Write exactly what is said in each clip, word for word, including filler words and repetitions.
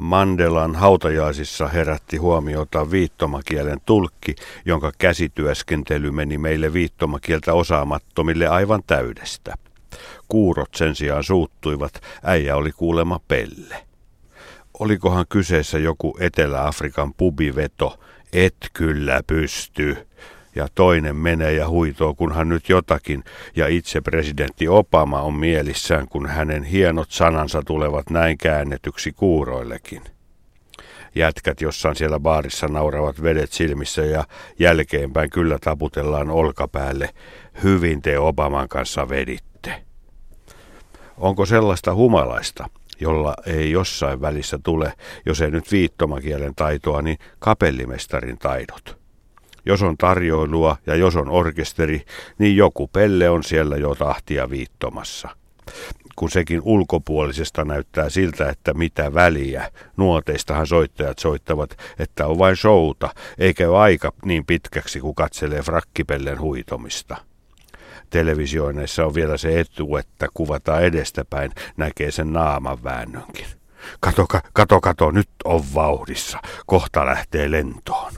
Mandelan hautajaisissa herätti huomiota viittomakielen tulkki, jonka käsityöskentely meni meille viittomakieltä osaamattomille aivan täydestä. Kuurot sen sijaan suuttuivat, äijä oli kuulema pelle. Olikohan kyseessä joku Etelä-Afrikan pubiveto, et kyllä pysty. Ja toinen menee ja huitoo, kunhan nyt jotakin, ja itse presidentti Obama on mielissään, kun hänen hienot sanansa tulevat näin käännetyksi kuuroillekin. Jätkät jossain siellä baarissa nauravat vedet silmissä ja jälkeenpäin kyllä taputellaan olkapäälle. Hyvin te Obaman kanssa veditte. Onko sellaista humalaista, jolla ei jossain välissä tule, jos ei nyt viittomakielen taitoa, niin kapellimestarin taidot? Jos on tarjoilua ja jos on orkesteri, niin joku pelle on siellä jo tahtia viittomassa. Kun sekin ulkopuolisesta näyttää siltä, että mitä väliä. Nuoteistahan soittajat soittavat, että on vain showta, eikä ole aika niin pitkäksi, kun katselee frakkipellen huitomista. Televisioineissa on vielä se etu, että kuvataan edestäpäin, näkee sen naaman väännönkin. Kato, kato, kato, nyt on vauhdissa, kohta lähtee lentoon.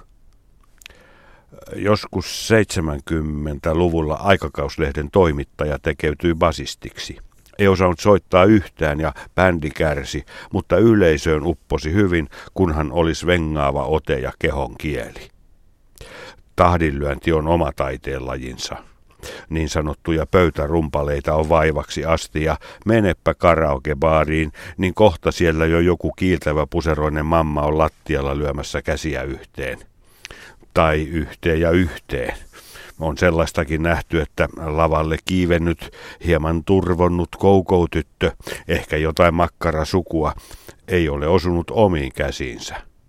Joskus seitsemänkymmentäluvulla aikakauslehden toimittaja tekeytyi basistiksi. Ei osannut soittaa yhtään ja bändi kärsi, mutta yleisöön upposi hyvin, kunhan olisi vengaava ote ja kehon kieli. Tahdinlyönti on oma taiteenlajinsa. Niin sanottuja pöytärumpaleita on vaivaksi asti ja menepä karaokebaariin, niin kohta siellä jo joku kiiltävä puseroinen mamma on lattialla lyömässä käsiä yhteen. Tai yhteen ja yhteen. On sellaistakin nähty, että lavalle kiivennyt, hieman turvonnut koukoutyttö, ehkä jotain makkarasukua, ei ole osunut omiin käsiinsä.